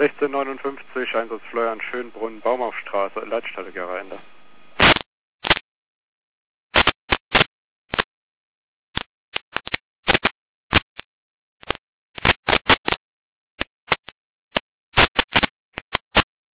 1659, Einsatz Fleuern, Schönbrunn, Baumaufstraße, Leitstelle Gera Ende.